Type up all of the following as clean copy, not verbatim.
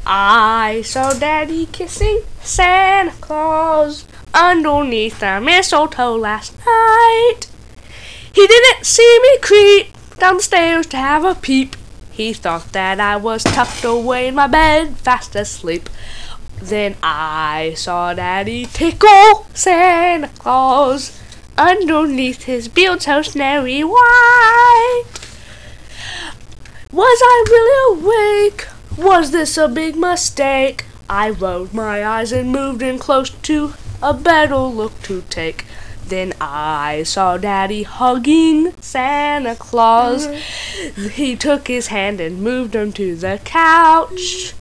I saw Daddy kissing Santa Claus underneath the mistletoe last night. He didn't see me creep down the stairs to have a peep. He thought that I was tucked away in my bed, fast asleep. Then I saw Daddy tickle Santa Claus underneath his beard so snowy white. Was I really awake? Was this a big mistake? I rolled my eyes and moved in close to a better look to take. Then I saw Daddy hugging Santa Claus. He took his hand and moved him to the couch.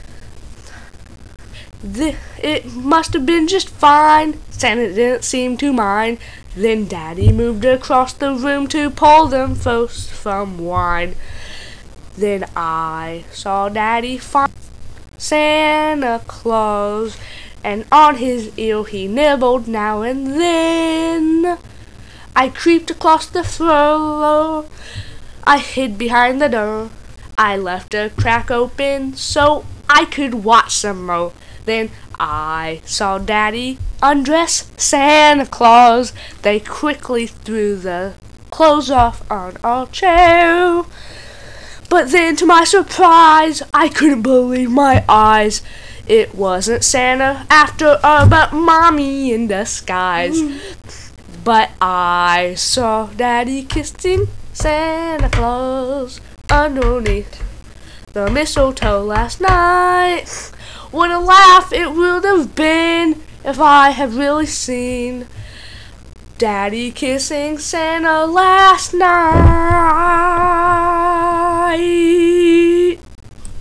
It must have been just fine. Santa didn't seem to mind. Then Daddy moved across the room to pour them first some wine. Then I saw Daddy find Santa Claus, and on his ear he nibbled now and then. I creeped across the floor. I hid behind the door. I left a crack open so I could watch some more. Then I saw Daddy undress Santa Claus. They quickly threw the clothes off on a chair. But then, to my surprise, I couldn't believe my eyes. It wasn't Santa after all, but Mommy in disguise. But I saw Daddy kissing Santa Claus underneath the mistletoe last night. What a laugh it would have been if I had really seen Daddy kissing Santa last night.